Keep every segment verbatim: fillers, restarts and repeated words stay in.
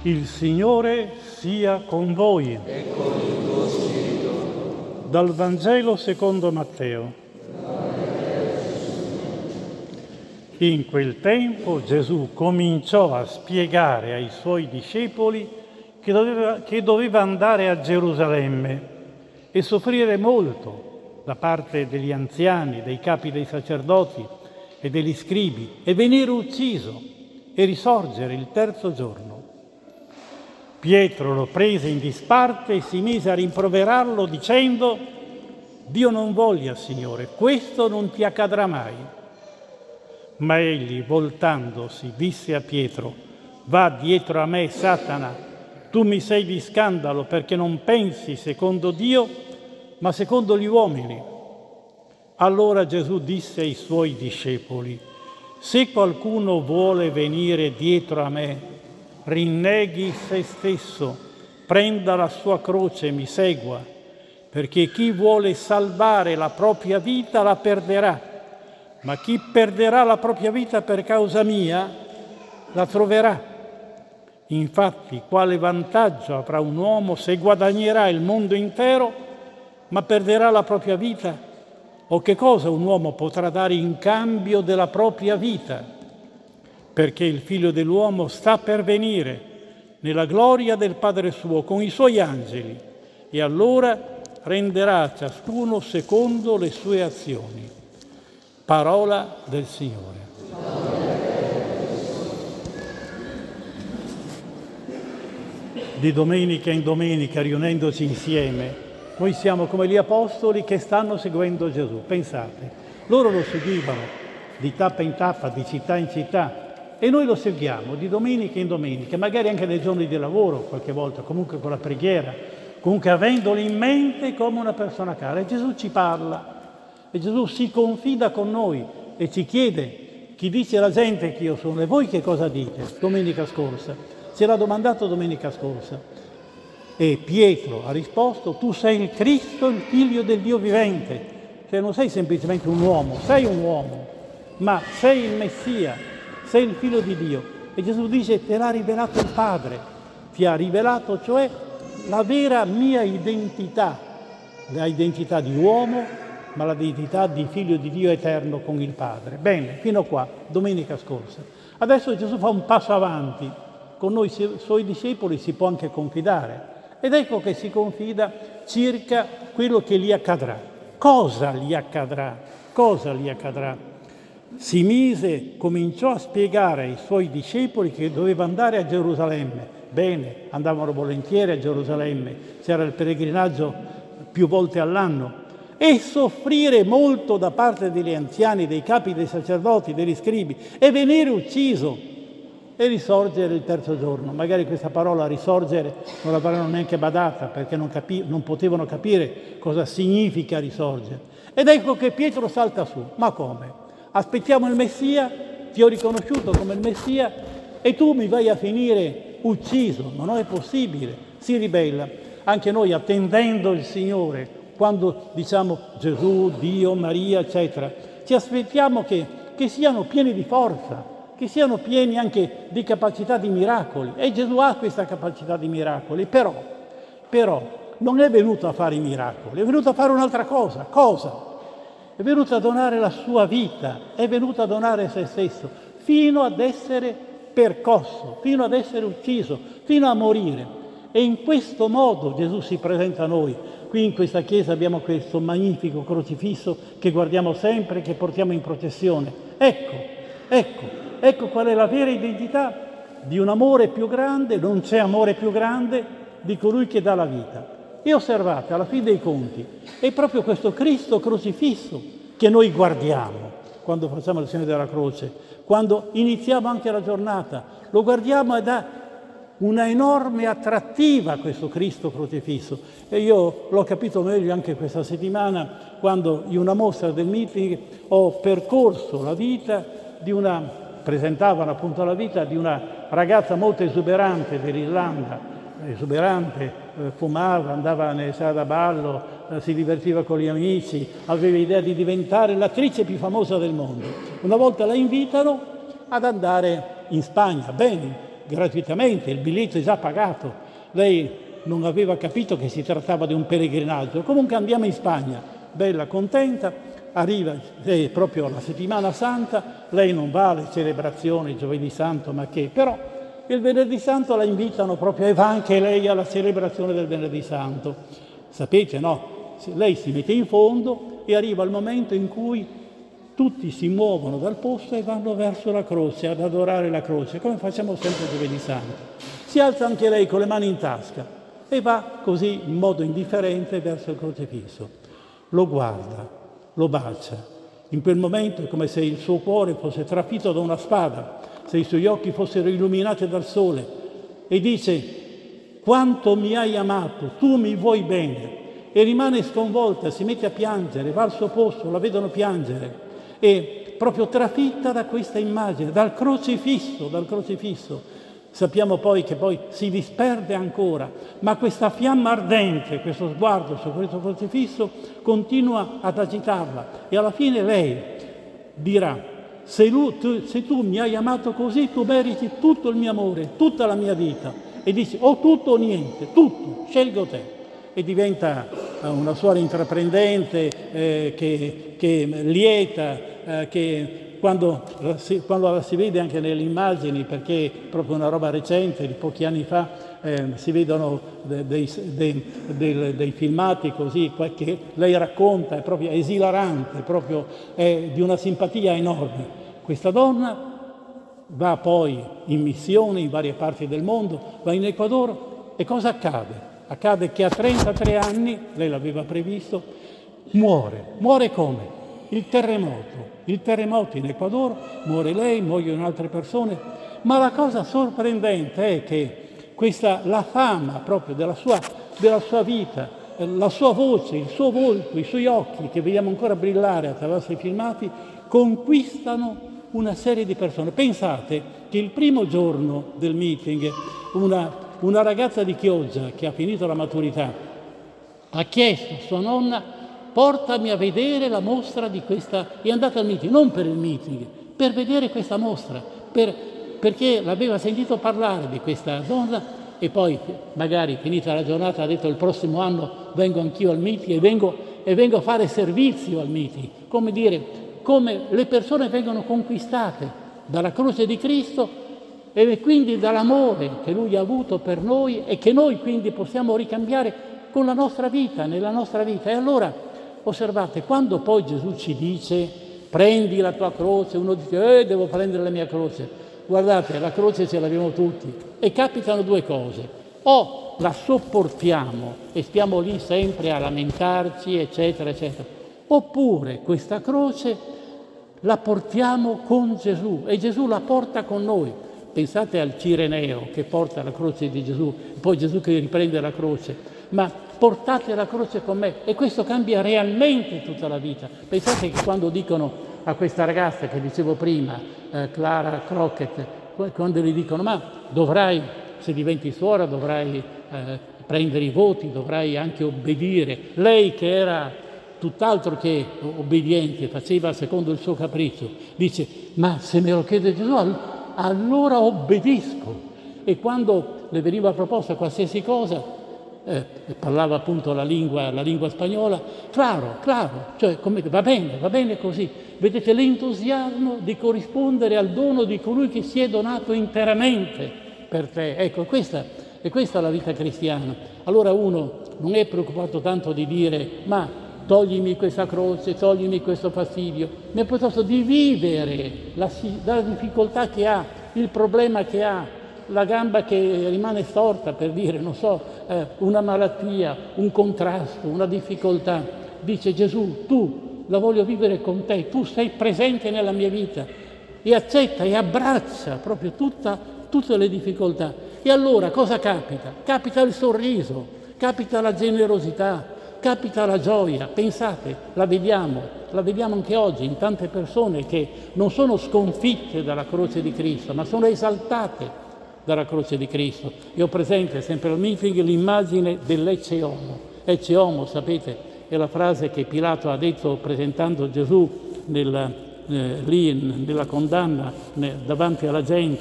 Il Signore sia con voi. E con il tuo spirito. Dal Vangelo secondo Matteo. In quel tempo Gesù cominciò a spiegare ai suoi discepoli che doveva, che doveva andare a Gerusalemme e soffrire molto da parte degli anziani, dei capi dei sacerdoti e degli scribi e venire ucciso e risorgere il terzo giorno. Pietro lo prese in disparte e si mise a rimproverarlo dicendo: Dio non voglia, Signore, questo non ti accadrà mai. Ma egli, voltandosi, disse a Pietro: Va dietro a me, Satana, tu mi sei di scandalo perché non pensi secondo Dio, ma secondo gli uomini. Allora Gesù disse ai suoi discepoli: Se qualcuno vuole venire dietro a me, rinneghi se stesso, prenda la sua croce e mi segua, perché chi vuole salvare la propria vita la perderà, ma chi perderà la propria vita per causa mia la troverà. Infatti, quale vantaggio avrà un uomo se guadagnerà il mondo intero, ma perderà la propria vita? O che cosa un uomo potrà dare in cambio della propria vita? Perché il Figlio dell'uomo sta per venire nella gloria del Padre suo con i suoi angeli e allora renderà a ciascuno secondo le sue azioni. Parola del Signore. Di domenica in domenica, riunendoci insieme, noi siamo come gli apostoli che stanno seguendo Gesù. Pensate, loro lo seguivano di tappa in tappa, di città in città, e noi lo seguiamo di domenica in domenica, magari anche nei giorni di lavoro qualche volta, comunque con la preghiera, comunque avendolo in mente come una persona cara. E Gesù ci parla, e Gesù si confida con noi e ci chiede: chi dice la gente che io sono? E voi che cosa dite? Domenica scorsa, ce l'ha domandato domenica scorsa. E Pietro ha risposto: tu sei il Cristo, il Figlio del Dio vivente. Cioè non sei semplicemente un uomo, sei un uomo, ma sei il Messia. Sei il Figlio di Dio. E Gesù dice: te l'ha rivelato il Padre, ti ha rivelato cioè la vera mia identità, la identità di uomo, ma l'identità di Figlio di Dio eterno con il Padre. Bene, fino a qua, domenica scorsa. Adesso Gesù fa un passo avanti, con noi suoi discepoli si può anche confidare. Ed ecco che si confida circa quello che gli accadrà. Cosa gli accadrà? Cosa gli accadrà? Si mise, cominciò a spiegare ai suoi discepoli che doveva andare a Gerusalemme. Bene, andavano volentieri a Gerusalemme, c'era il pellegrinaggio più volte all'anno, e soffrire molto da parte degli anziani, dei capi dei sacerdoti, degli scribi, e venire ucciso e risorgere il terzo giorno. Magari questa parola risorgere non l'avranno neanche badata, perché non, capi- non potevano capire cosa significa risorgere. Ed ecco che Pietro salta su. Ma come? Aspettiamo il Messia, ti ho riconosciuto come il Messia e tu mi vai a finire ucciso. Ma non è possibile. Si ribella. Anche noi, attendendo il Signore, quando diciamo Gesù, Dio, Maria, eccetera, ci aspettiamo che, che siano pieni di forza, che siano pieni anche di capacità di miracoli. E Gesù ha questa capacità di miracoli, però, però non è venuto a fare i miracoli, è venuto a fare un'altra cosa. Cosa? È venuto a donare la sua vita, è venuto a donare se stesso, fino ad essere percosso, fino ad essere ucciso, fino a morire. E in questo modo Gesù si presenta a noi. Qui in questa chiesa abbiamo questo magnifico crocifisso che guardiamo sempre, che portiamo in processione. Ecco, ecco, ecco qual è la vera identità di un amore più grande. Non c'è amore più grande di colui che dà la vita. E osservate, alla fine dei conti, è proprio questo Cristo crocifisso che noi guardiamo quando facciamo il segno della croce, quando iniziamo anche la giornata. Lo guardiamo ed ha una enorme attrattiva questo Cristo crocifisso. E io l'ho capito meglio anche questa settimana, quando in una mostra del meeting ho percorso la vita di una, presentavano appunto la vita di una ragazza molto esuberante dell'Irlanda, esuberante, eh, fumava, andava nelle sale da ballo, eh, si divertiva con gli amici, aveva idea di diventare l'attrice più famosa del mondo. Una volta la invitano ad andare in Spagna. Bene, gratuitamente, il biglietto è già pagato. Lei non aveva capito che si trattava di un pellegrinaggio. Comunque andiamo in Spagna, bella, contenta, arriva eh, proprio la settimana santa, lei non va alle celebrazioni, giovedì santo, ma che, però il venerdì santo la invitano proprio e va anche lei alla celebrazione del venerdì santo. Sapete, no? Lei si mette in fondo e arriva il momento in cui tutti si muovono dal posto e vanno verso la croce, ad adorare la croce, come facciamo sempre giovedì santo. Si alza anche lei con le mani in tasca e va così in modo indifferente verso il crocifisso. Lo guarda, lo bacia. In quel momento è come se il suo cuore fosse trafitto da una spada, se i suoi occhi fossero illuminati dal sole, e dice: quanto mi hai amato, tu mi vuoi bene. E rimane sconvolta, si mette a piangere, va al suo posto, la vedono piangere, e proprio trafitta da questa immagine, dal crocifisso, dal crocifisso. Sappiamo poi che poi si disperde ancora, ma questa fiamma ardente, questo sguardo su questo crocifisso continua ad agitarla, e alla fine lei dirà: se, lui, tu, se tu mi hai amato così, tu meriti tutto il mio amore, tutta la mia vita. E dici: o tutto o niente, tutto, scelgo te. E diventa una suora intraprendente, eh, che, che lieta, eh, che quando, quando la si vede anche nelle immagini, perché è proprio una roba recente, di pochi anni fa, eh, si vedono dei, dei, dei, dei, dei filmati così, che lei racconta, è proprio esilarante, proprio è di una simpatia enorme. Questa donna va poi in missione in varie parti del mondo, va in Ecuador, e cosa accade? Accade che a trentatré anni, lei l'aveva previsto, muore. Muore come? Il terremoto. Il terremoto in Ecuador, muore lei, muoiono altre persone, ma la cosa sorprendente è che questa, la fama proprio della sua, della sua vita, la sua voce, il suo volto, i suoi occhi, che vediamo ancora brillare attraverso i filmati, conquistano una serie di persone. Pensate che il primo giorno del meeting una Una ragazza di Chioggia che ha finito la maturità ha chiesto a sua nonna: portami a vedere la mostra di questa... È andata al meeting, non per il meeting, per vedere questa mostra, per... perché l'aveva sentito parlare di questa donna, e poi magari finita la giornata ha detto: il prossimo anno vengo anch'io al meeting e vengo, e vengo a fare servizio al meeting. Come dire, come le persone vengono conquistate dalla croce di Cristo e quindi dall'amore che Lui ha avuto per noi, e che noi quindi possiamo ricambiare con la nostra vita, nella nostra vita. E allora, osservate, quando poi Gesù ci dice: prendi la tua croce, uno dice: eh, devo prendere la mia croce. Guardate, la croce ce l'abbiamo tutti, e capitano due cose: o la sopportiamo e stiamo lì sempre a lamentarci, eccetera, eccetera, oppure questa croce la portiamo con Gesù, e Gesù la porta con noi. Pensate al Cireneo che porta la croce di Gesù, poi Gesù che riprende la croce, ma portate la croce con me, e questo cambia realmente tutta la vita. Pensate che quando dicono a questa ragazza che dicevo prima, eh, Clara Crockett, quando gli dicono: ma dovrai, se diventi suora, dovrai eh, prendere i voti, dovrai anche obbedire. Lei che era tutt'altro che obbediente, faceva secondo il suo capriccio, dice: ma se me lo chiede Gesù, allora obbedisco. E quando le veniva proposta qualsiasi cosa, eh, parlava appunto la lingua, la lingua spagnola, claro, claro, cioè come, va bene, va bene così. Vedete l'entusiasmo di corrispondere al dono di colui che si è donato interamente per te. Ecco, questa, è questa la vita cristiana. Allora uno non è preoccupato tanto di dire: ma toglimi questa croce, toglimi questo fastidio, ma piuttosto di vivere la, la difficoltà che ha, il problema che ha, la gamba che rimane storta, per dire, non so, eh, una malattia, un contrasto, una difficoltà. Dice Gesù: tu la voglio vivere con te, tu sei presente nella mia vita, e accetta e abbraccia proprio tutta, tutte le difficoltà. E allora cosa capita? Capita il sorriso, capita la generosità, capita la gioia. Pensate, la vediamo, la vediamo anche oggi in tante persone che non sono sconfitte dalla croce di Cristo, ma sono esaltate dalla croce di Cristo. Io ho presente sempre al meeting l'immagine dell'ecce homo. Ecce homo, sapete, è la frase che Pilato ha detto presentando Gesù nella, eh, lì nella condanna, né, davanti alla gente,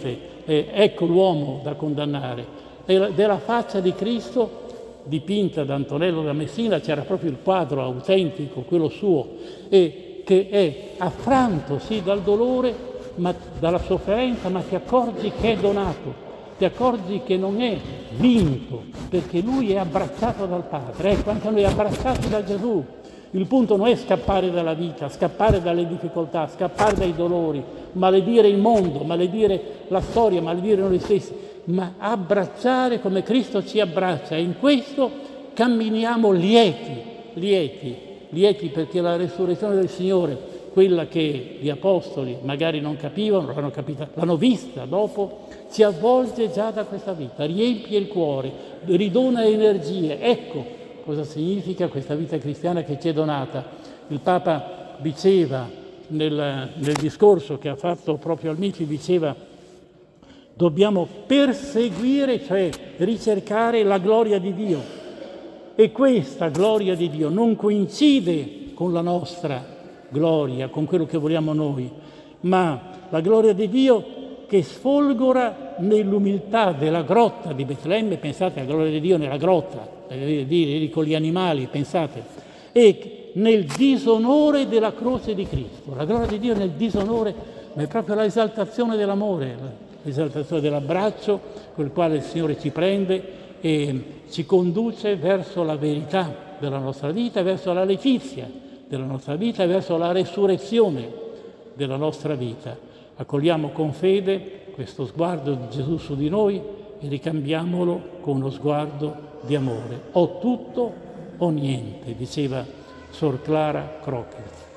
eh, ecco l'uomo da condannare. E della faccia di Cristo dipinta da Antonello da Messina c'era proprio il quadro autentico, quello suo, e che è affranto sì dal dolore, ma dalla sofferenza, ma ti accorgi che è donato, ti accorgi che non è vinto, perché lui è abbracciato dal Padre. Ecco, anche noi abbracciati da Gesù. Il punto non è scappare dalla vita, scappare dalle difficoltà, scappare dai dolori, maledire il mondo, maledire la storia, maledire noi stessi, ma abbracciare come Cristo ci abbraccia, e in questo camminiamo lieti, lieti, lieti perché la resurrezione del Signore, quella che gli apostoli magari non capivano, l'hanno capita, l'hanno vista dopo, ci avvolge già da questa vita, riempie il cuore, ridona energie. Ecco cosa significa questa vita cristiana che ci è donata. Il Papa diceva nel, nel discorso che ha fatto proprio al Miti, diceva: dobbiamo perseguire, cioè ricercare la gloria di Dio, e questa gloria di Dio non coincide con la nostra gloria, con quello che vogliamo noi, ma la gloria di Dio che sfolgora nell'umiltà della grotta di Betlemme. Pensate alla gloria di Dio nella grotta, dire con gli animali, pensate, e nel disonore della croce di Cristo. La gloria di Dio nel disonore, ma è proprio l'esaltazione dell'amore, l'esaltazione dell'abbraccio con il quale il Signore ci prende e ci conduce verso la verità della nostra vita, verso la letizia della nostra vita, verso la resurrezione della nostra vita. Accogliamo con fede questo sguardo di Gesù su di noi e ricambiamolo con uno sguardo di amore. O tutto o niente, diceva Sor Clara Crockett.